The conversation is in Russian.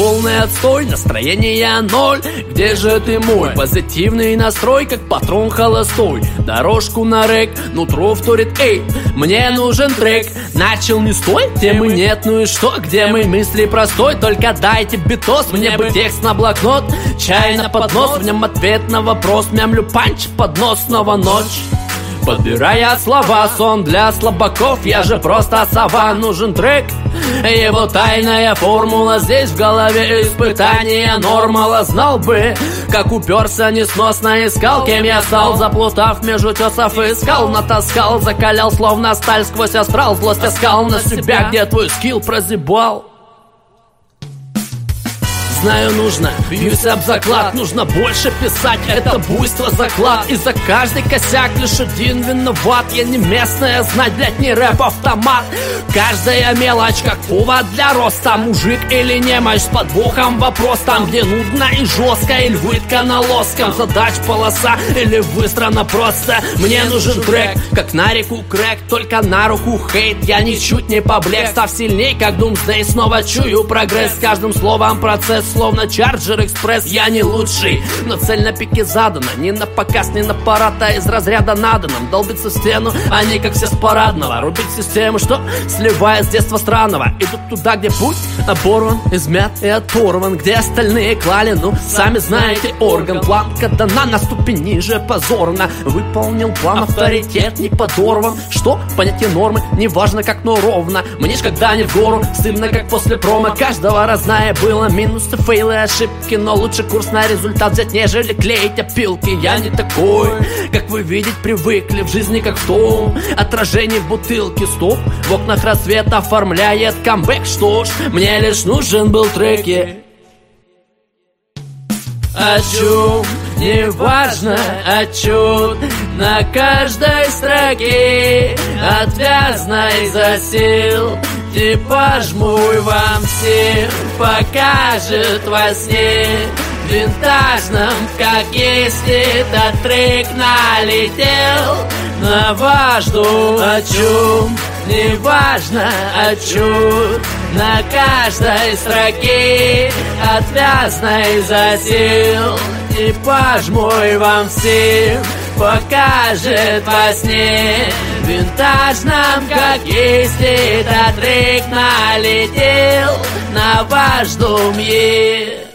полный отстой, настроение ноль. Где же ты мой позитивный настрой, как патрон холостой? Дорожку на рэк, нутро вторит, эй, мне нужен трек. Начал не стой, темы нет, ну и что? Где мои мысли простой? Только дайте битос, мне бы текст на блокнот, чай на поднос, в нем ответ на вопрос. Мямлю панч под нос, снова ночь. Подбирая слова, сон для слабаков. Я же просто сова, нужен трек. Его тайная формула здесь в голове. Испытание нормала. Знал бы, как уперся несносно. Искал, кем я стал, заплутав между тесов. Искал, натаскал, закалял, словно сталь сквозь астрал. Злость искал на себя, где твой скилл прозябал. Знаю, нужно, бьюсь об заклад. Нужно больше писать, это буйство заклад. И за каждый косяк лишь один виноват. Я не местная знать, блять, не рэп-автомат. Каждая мелочь как повод для роста. Мужик или немощь, с подвохом вопрос. Там, где нудно и жестко, или вытка на лоском. Задач полоса или выстроена просто. Мне нужен трек, как на реку крэк, только на руку хейт. Я ничуть не поблек, став сильней, как Doomsday. Снова чую прогресс, с каждым словом процесс. Словно Charger Express, я не лучший, но цель на пике задана. Не на показ, не на парад, а из разряда надо нам долбиться в стену, а не как все с парадного. Рубить систему, что сливая с детства странного. Идут туда, где путь оборван, измят и оторван. Где остальные клали, ну, сами знаете орган. Планка дана на ступень ниже позорно. Выполнил план, авторитет не подорван. Что? Понятие нормы, неважно как, но ровно. Мне ж когда не в гору, стыдно как после промо. Каждого разная было минусы, фейлы, ошибки, но лучше курс на результат взять, нежели клеить опилки. Я не такой, как вы видеть привыкли. В жизни как в том отражении в бутылке. Стоп, в окнах рассвет оформляет камбэк. Что ж, мне лишь нужен был трек. О чем, неважно, отчет на каждой строке. Отвязно изо сил типаж мой вам всем покажет во сне винтажном, как есть этот трек налетел на важду. О чем, неважно, отчет на каждой строке. Отвязно изо сил типаж мой вам всем покажет во сне винтажном, как есть этот трек налетел на ваш дом.